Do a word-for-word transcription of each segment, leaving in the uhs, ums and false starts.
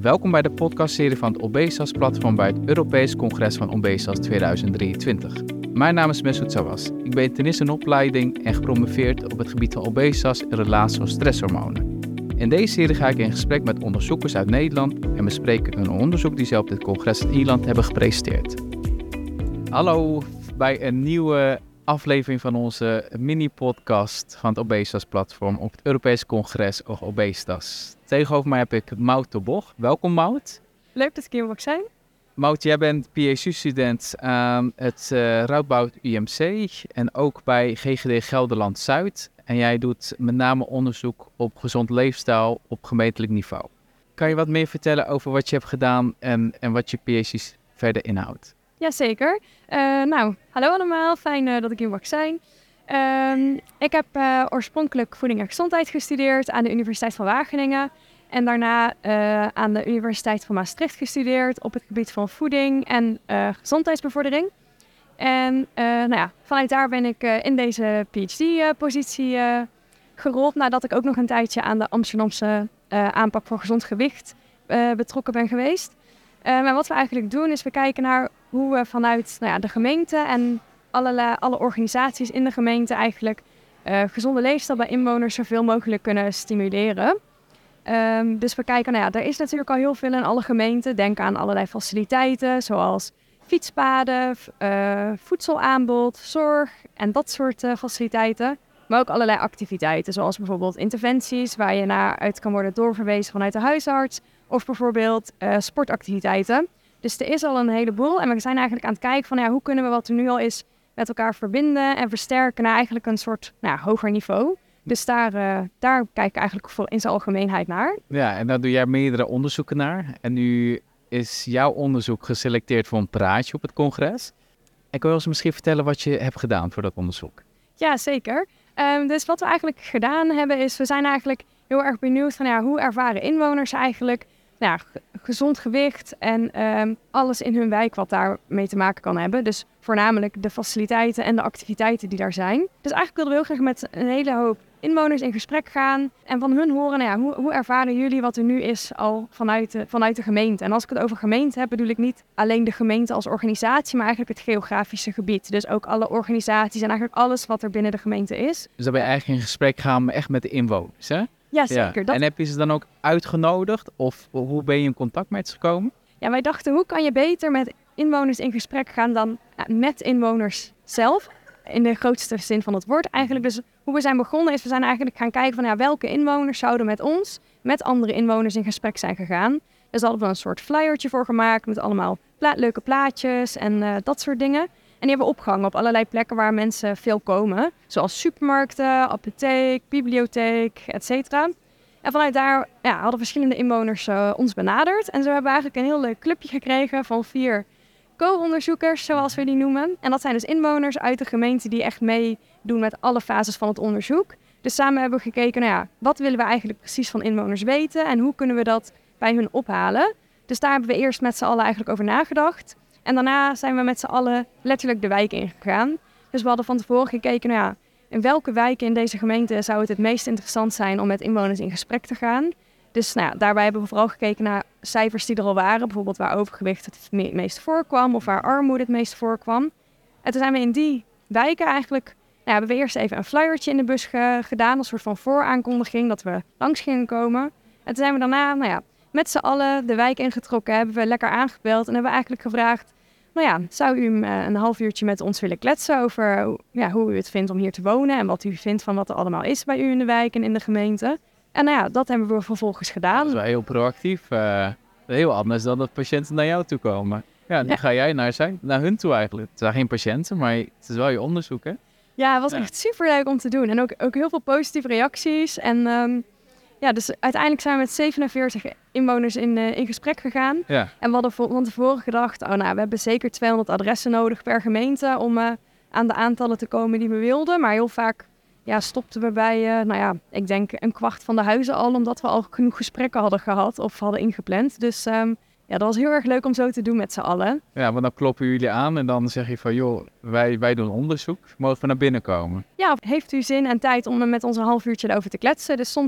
Welkom bij de podcastserie van het Obesitas-platform bij het Europees Congres van Obesitas tweeduizend drieëntwintig. Mijn naam is Mesut Sawas. Ik ben internist in opleiding en gepromoveerd op het gebied van obesitas en relatie tot stresshormonen. In deze serie ga ik in gesprek met onderzoekers uit Nederland en bespreek ik een onderzoek die zij op dit congres in Ierland hebben gepresenteerd. Hallo bij een nieuwe aflevering van onze mini-podcast van het Obesitas-platform op het Europees Congres of Obesitas. Tegenover mij heb ik Maud de Boch. Welkom Maud. Leuk dat ik hier mag zijn. Maud, jij bent P H D-student aan het uh, Radboud U M C en ook bij G G D Gelderland-Zuid. En jij doet met name onderzoek op gezond leefstijl op gemeentelijk niveau. Kan je wat meer vertellen over wat je hebt gedaan en, en wat je P H D verder inhoudt? Jazeker. Uh, nou, hallo allemaal. Fijn uh, dat ik hier mag zijn. Uh, ik heb uh, oorspronkelijk voeding en gezondheid gestudeerd aan de Universiteit van Wageningen. En daarna uh, aan de Universiteit van Maastricht gestudeerd op het gebied van voeding en uh, gezondheidsbevordering. En uh, nou ja, vanuit daar ben ik uh, in deze P H D-positie uh, gerold. Nadat ik ook nog een tijdje aan de Amsterdamse uh, aanpak voor gezond gewicht uh, betrokken ben geweest. Uh, maar wat we eigenlijk doen is we kijken naar hoe we vanuit nou ja, de gemeente en alle, alle organisaties in de gemeente eigenlijk uh, gezonde leefstijl bij inwoners zoveel mogelijk kunnen stimuleren. Um, dus we kijken, nou ja, er is natuurlijk al heel veel in alle gemeenten. Denk aan allerlei faciliteiten zoals fietspaden, uh, voedselaanbod, zorg en dat soort uh, faciliteiten. Maar ook allerlei activiteiten zoals bijvoorbeeld interventies waar je naar uit kan worden doorverwezen vanuit de huisarts. Of bijvoorbeeld uh, sportactiviteiten. Dus er is al een heleboel en we zijn eigenlijk aan het kijken van ja, hoe kunnen we wat er nu al is met elkaar verbinden en versterken naar eigenlijk een soort nou, hoger niveau. Dus daar, uh, daar kijk ik eigenlijk voor in zijn algemeenheid naar. Ja, en daar doe jij meerdere onderzoeken naar. En nu is jouw onderzoek geselecteerd voor een praatje op het congres. En kun je ons misschien vertellen wat je hebt gedaan voor dat onderzoek? Ja, zeker. Um, dus wat we eigenlijk gedaan hebben is, we zijn eigenlijk heel erg benieuwd van ja, hoe ervaren inwoners eigenlijk nou, g- gezond gewicht en um, alles in hun wijk wat daarmee te maken kan hebben. Dus voornamelijk de faciliteiten en de activiteiten die daar zijn. Dus eigenlijk wilden we heel graag met een hele hoop inwoners in gesprek gaan en van hun horen, nou ja, hoe, hoe ervaren jullie wat er nu is al vanuit de, vanuit de gemeente. En als ik het over gemeente heb, bedoel ik niet alleen de gemeente als organisatie, maar eigenlijk het geografische gebied. Dus ook alle organisaties en eigenlijk alles wat er binnen de gemeente is. Dus dan ben je eigenlijk in gesprek gaan echt met de inwoners, hè? Ja, zeker. Ja. Dat... En heb je ze dan ook uitgenodigd of hoe ben je in contact met ze gekomen? Ja, wij dachten, hoe kan je beter met inwoners in gesprek gaan dan met inwoners zelf? In de grootste zin van het woord eigenlijk. Dus hoe we zijn begonnen is, we zijn eigenlijk gaan kijken van ja, welke inwoners zouden met ons, met andere inwoners in gesprek zijn gegaan. Dus daar hadden we een soort flyertje voor gemaakt met allemaal pla- leuke plaatjes en uh, dat soort dingen. En die hebben we opgehangen op allerlei plekken waar mensen veel komen. Zoals supermarkten, apotheek, bibliotheek, et cetera. En vanuit daar ja, hadden verschillende inwoners uh, ons benaderd. En zo hebben we eigenlijk een heel leuk clubje gekregen van vier co-onderzoekers, zoals we die noemen. En dat zijn dus inwoners uit de gemeente die echt meedoen met alle fases van het onderzoek. Dus samen hebben we gekeken, nou ja, wat willen we eigenlijk precies van inwoners weten en hoe kunnen we dat bij hun ophalen. Dus daar hebben we eerst met z'n allen eigenlijk over nagedacht. En daarna zijn we met z'n allen letterlijk de wijk ingegaan. Dus we hadden van tevoren gekeken, nou ja, in welke wijken in deze gemeente zou het het meest interessant zijn om met inwoners in gesprek te gaan. Dus nou ja, daarbij hebben we vooral gekeken naar cijfers die er al waren. Bijvoorbeeld waar overgewicht het me- meest voorkwam of waar armoede het meest voorkwam. En toen zijn we in die wijken eigenlijk, nou ja, hebben we eerst even een flyertje in de bus ge- gedaan. Als soort van vooraankondiging dat we langs gingen komen. En toen zijn we daarna, nou ja, met z'n allen de wijk ingetrokken. Hebben we lekker aangebeld en hebben we eigenlijk gevraagd, nou ja, zou u uh, een half uurtje met ons willen kletsen over ja, hoe u het vindt om hier te wonen. En wat u vindt van wat er allemaal is bij u in de wijk en in de gemeente. En nou ja, dat hebben we vervolgens gedaan. Dat is wel heel proactief. Uh, heel anders dan dat patiënten naar jou toe komen. Ja, nu ja. ga jij naar, zijn, naar hun toe eigenlijk. Het zijn geen patiënten, maar het is wel je onderzoek, hè? Ja, het was ja. echt super leuk om te doen. En ook, ook heel veel positieve reacties. En um, ja, dus uiteindelijk zijn we met zevenenveertig inwoners in, uh, in gesprek gegaan. Ja. En we hadden van tevoren gedacht, oh nou, we hebben zeker tweehonderd adressen nodig per gemeente om uh, aan de aantallen te komen die we wilden. Maar heel vaak ja, stopten we bij, uh, nou ja, ik denk een kwart van de huizen al, omdat we al genoeg gesprekken hadden gehad of hadden ingepland. Dus um, ja, dat was heel erg leuk om zo te doen met z'n allen. Ja, want dan kloppen jullie aan en dan zeg je van, joh, wij, wij doen onderzoek, mogen we naar binnen komen? Ja, heeft u zin en tijd om met ons een half uurtje erover te kletsen? Dus soms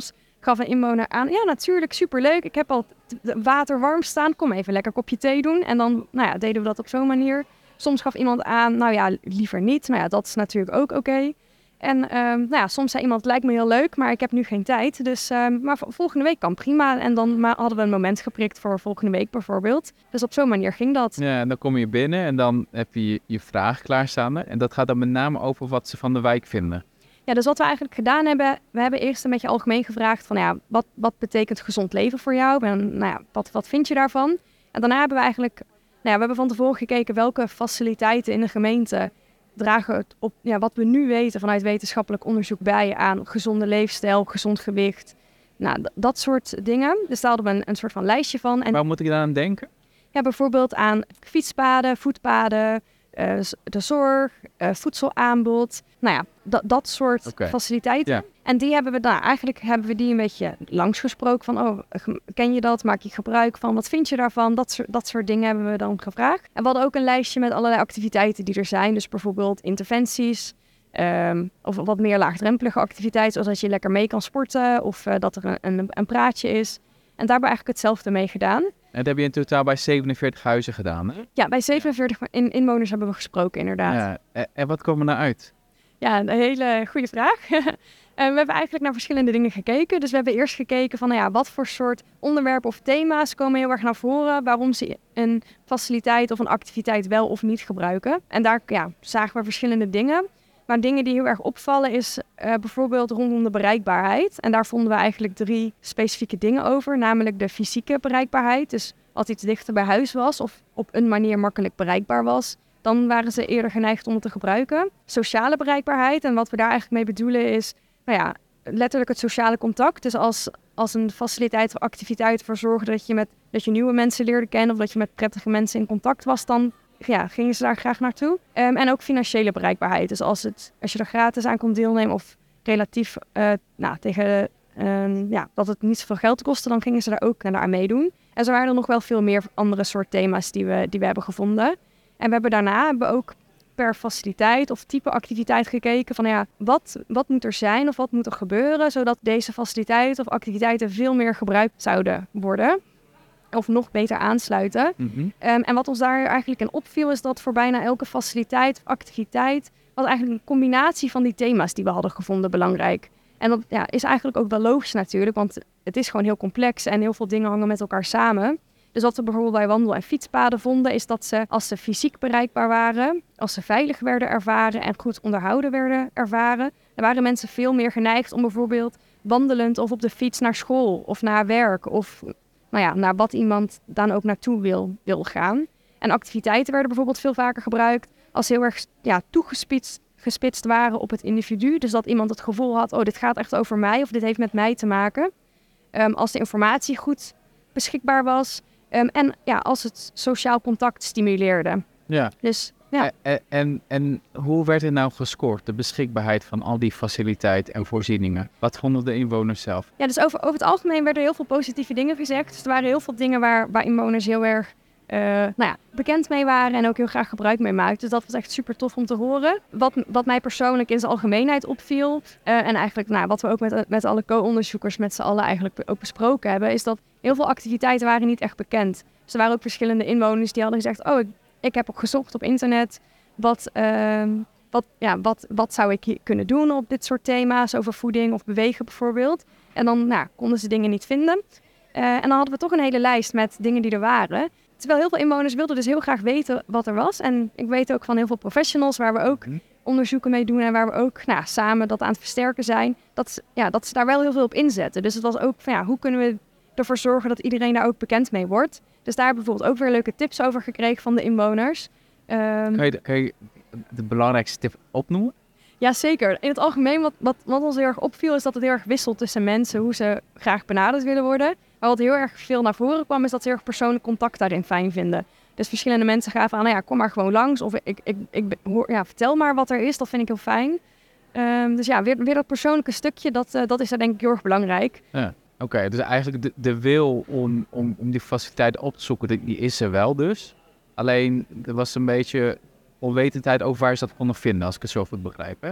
gaf een inwoner aan, ja natuurlijk, superleuk. Ik heb al t- water warm staan, kom even lekker een kopje thee doen. En dan nou ja, deden we dat op zo'n manier. Soms gaf iemand aan, nou ja, liever niet. Nou ja, dat is natuurlijk ook oké. Okay. En um, nou ja, soms zei iemand, het lijkt me heel leuk, maar ik heb nu geen tijd. Dus, um, maar volgende week kan prima. En dan ma- hadden we een moment geprikt voor volgende week bijvoorbeeld. Dus op zo'n manier ging dat. Ja, en dan kom je binnen en dan heb je je, je vraag klaarstaan. En dat gaat dan met name over wat ze van de wijk vinden. Ja, dus wat we eigenlijk gedaan hebben, we hebben eerst een beetje algemeen gevraagd van, ja, wat, wat betekent gezond leven voor jou? En nou ja, wat, wat vind je daarvan? En daarna hebben we eigenlijk, nou ja, we hebben van tevoren gekeken welke faciliteiten in de gemeente dragen het op, ja, wat we nu weten vanuit wetenschappelijk onderzoek bij aan gezonde leefstijl, gezond gewicht, nou, d- dat soort dingen. Dus daar hadden we een, een soort van lijstje van. En waar moet ik dan aan denken? Ja, bijvoorbeeld aan fietspaden, voetpaden, uh, de zorg, uh, voedselaanbod. Nou ja, dat, dat soort okay. faciliteiten. Ja. En die hebben we dan, eigenlijk hebben we die een beetje langsgesproken van, oh, ken je dat? Maak je gebruik van? Wat vind je daarvan? Dat soort, dat soort dingen hebben we dan gevraagd. En we hadden ook een lijstje met allerlei activiteiten die er zijn. Dus bijvoorbeeld interventies, um, of wat meer laagdrempelige activiteiten, zoals dat je lekker mee kan sporten of uh, dat er een, een, een praatje is. En daar hebben we eigenlijk hetzelfde mee gedaan. En dat heb je in totaal bij zevenenveertig huizen gedaan, hè? Ja, bij zevenenveertig in, inwoners hebben we gesproken, inderdaad. Ja, en, en wat kwam er nou uit? Ja, een hele goede vraag. uh, we hebben eigenlijk naar verschillende dingen gekeken. Dus we hebben eerst gekeken van, nou ja, wat voor soort onderwerpen of thema's komen heel erg naar voren, waarom ze een faciliteit of een activiteit wel of niet gebruiken. En daar ja, zagen we verschillende dingen. Maar dingen die heel erg opvallen is uh, bijvoorbeeld rondom de bereikbaarheid. En daar vonden we eigenlijk drie specifieke dingen over. Namelijk de fysieke bereikbaarheid. Dus als iets dichter bij huis was of op een manier makkelijk bereikbaar was, dan waren ze eerder geneigd om het te gebruiken. Sociale bereikbaarheid. En wat we daar eigenlijk mee bedoelen is, nou ja, letterlijk het sociale contact. Dus als, als een faciliteit of activiteit ervoor zorgde dat je, met, dat je nieuwe mensen leerde kennen of dat je met prettige mensen in contact was, dan ja, gingen ze daar graag naartoe. Um, en ook financiële bereikbaarheid. Dus als, het, als je er gratis aan kon deelnemen of relatief uh, nou, tegen um, ja, dat het niet zoveel geld kostte, dan gingen ze daar ook naar meedoen. En zo waren er nog wel veel meer andere soort thema's die we, die we hebben gevonden. En we hebben daarna hebben we ook per faciliteit of type activiteit gekeken van ja, wat, wat moet er zijn of wat moet er gebeuren, zodat deze faciliteiten of activiteiten veel meer gebruikt zouden worden. Of nog beter aansluiten. Mm-hmm. Um, en wat ons daar eigenlijk in opviel is dat voor bijna elke faciliteit of activiteit was eigenlijk een combinatie van die thema's die we hadden gevonden belangrijk. En dat ja, is eigenlijk ook wel logisch natuurlijk, want het is gewoon heel complex en heel veel dingen hangen met elkaar samen. Dus wat we bijvoorbeeld bij wandel- en fietspaden vonden is dat ze, als ze fysiek bereikbaar waren, als ze veilig werden ervaren en goed onderhouden werden ervaren, dan waren mensen veel meer geneigd om bijvoorbeeld wandelend of op de fiets naar school of naar werk of nou ja, naar wat iemand dan ook naartoe wil, wil gaan. En activiteiten werden bijvoorbeeld veel vaker gebruikt als ze heel erg ja, toegespitst gespitst waren op het individu. Dus dat iemand het gevoel had, oh, dit gaat echt over mij of dit heeft met mij te maken. Um, als de informatie goed beschikbaar was um, en ja, als het sociaal contact stimuleerde. Ja. Dus, ja. En, en, en hoe werd het nou gescoord, de beschikbaarheid van al die faciliteiten en voorzieningen? Wat vonden de inwoners zelf? Ja, dus over, over het algemeen werden heel veel positieve dingen gezegd. Dus er waren heel veel dingen waar, waar inwoners heel erg uh, nou ja, bekend mee waren en ook heel graag gebruik mee maakten. Dus dat was echt super tof om te horen. Wat, wat mij persoonlijk in zijn algemeenheid opviel, uh, en eigenlijk nou, wat we ook met, met alle co-onderzoekers met z'n allen eigenlijk ook besproken hebben, is dat heel veel activiteiten waren niet echt bekend. Dus er waren ook verschillende inwoners die hadden gezegd, oh, ik Ik heb ook gezocht op internet, wat, uh, wat, ja, wat, wat zou ik hier kunnen doen op dit soort thema's, over voeding of bewegen bijvoorbeeld. En dan nou, konden ze dingen niet vinden. Uh, en dan hadden we toch een hele lijst met dingen die er waren. Terwijl heel veel inwoners wilden dus heel graag weten wat er was. En ik weet ook van heel veel professionals waar we ook onderzoeken mee doen en waar we ook nou, samen dat aan het versterken zijn, dat, ja, dat ze daar wel heel veel op inzetten. Dus het was ook van ja, hoe kunnen we ervoor zorgen dat iedereen daar ook bekend mee wordt. Dus daar hebben we bijvoorbeeld ook weer leuke tips over gekregen van de inwoners. Um, kan, je de, kan je de belangrijkste tip opnoemen? Ja, zeker. In het algemeen, wat, wat, wat ons heel erg opviel, is dat het heel erg wisselt tussen mensen, hoe ze graag benaderd willen worden. Maar wat heel erg veel naar voren kwam, is dat ze heel erg persoonlijk contact daarin fijn vinden. Dus verschillende mensen gaven aan, nou ja, kom maar gewoon langs. Of ik, ik, ik hoor, ja, vertel maar wat er is, dat vind ik heel fijn. Um, dus ja, weer, weer dat persoonlijke stukje, dat, uh, dat is daar denk ik heel erg belangrijk. Ja. Oké, okay, dus eigenlijk de, de wil om, om, om die faciliteiten op te zoeken, die, die is er wel dus. Alleen, er was een beetje onwetendheid over waar ze dat konden vinden, als ik het zo goed begrijp, hè?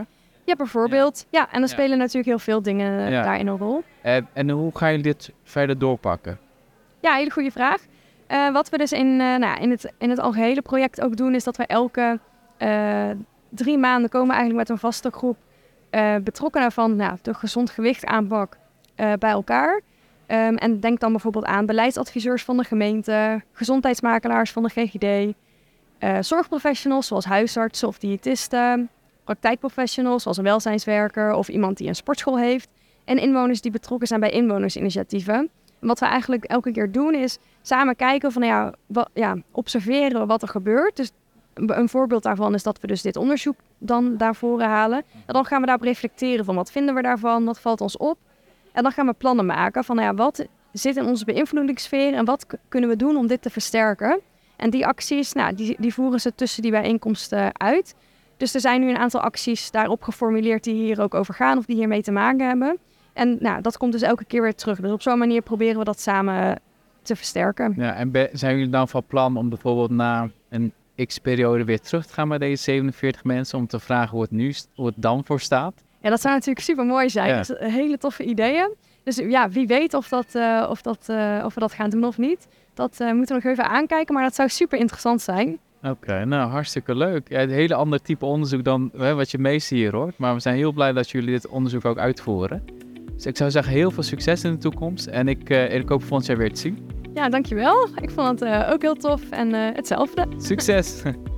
Ja, bijvoorbeeld. Ja, ja en er spelen ja. natuurlijk heel veel dingen ja. daarin een rol. En, en hoe gaan jullie dit verder doorpakken? Ja, hele goede vraag. Uh, wat we dus in, uh, nou ja, in, het, in het algehele project ook doen, is dat we elke uh, drie maanden komen eigenlijk met een vaste groep uh, betrokkenen van nou, de gezond gewicht aanpak uh, bij elkaar. Um, en denk dan bijvoorbeeld aan beleidsadviseurs van de gemeente, gezondheidsmakelaars van de G G D, uh, zorgprofessionals zoals huisartsen of diëtisten, praktijkprofessionals zoals een welzijnswerker of iemand die een sportschool heeft en inwoners die betrokken zijn bij inwonersinitiatieven. En wat we eigenlijk elke keer doen is samen kijken van ja, wat, ja, observeren wat er gebeurt. Dus een voorbeeld daarvan is dat we dus dit onderzoek dan daarvoor halen. En dan gaan we daarop reflecteren van wat vinden we daarvan, wat valt ons op. En dan gaan we plannen maken van nou ja, wat zit in onze beïnvloedingssfeer en wat k- kunnen we doen om dit te versterken. En die acties, nou, die, die voeren ze tussen die bijeenkomsten uit. Dus er zijn nu een aantal acties daarop geformuleerd die hier ook over gaan of die hiermee te maken hebben. En nou, dat komt dus elke keer weer terug. Dus op zo'n manier proberen we dat samen te versterken. Ja, en be- zijn jullie dan van plan om bijvoorbeeld na een x-periode weer terug te gaan bij deze zevenenveertig mensen om te vragen hoe het nu hoe het dan voor staat? Ja, dat zou natuurlijk super mooi zijn. Ja. Dat is een hele toffe ideeën. Dus ja, wie weet of, dat, uh, of, dat, uh, of we dat gaan doen of niet. Dat uh, moeten we nog even aankijken, maar dat zou super interessant zijn. Oké, okay, nou hartstikke leuk. Ja, een hele ander type onderzoek dan hè, wat je meest hier hoort. Maar we zijn heel blij dat jullie dit onderzoek ook uitvoeren. Dus ik zou zeggen heel veel succes in de toekomst. En ik, uh, ik hoop volgend jaar weer te zien. Ja, dankjewel. Ik vond het uh, ook heel tof en uh, hetzelfde. Succes!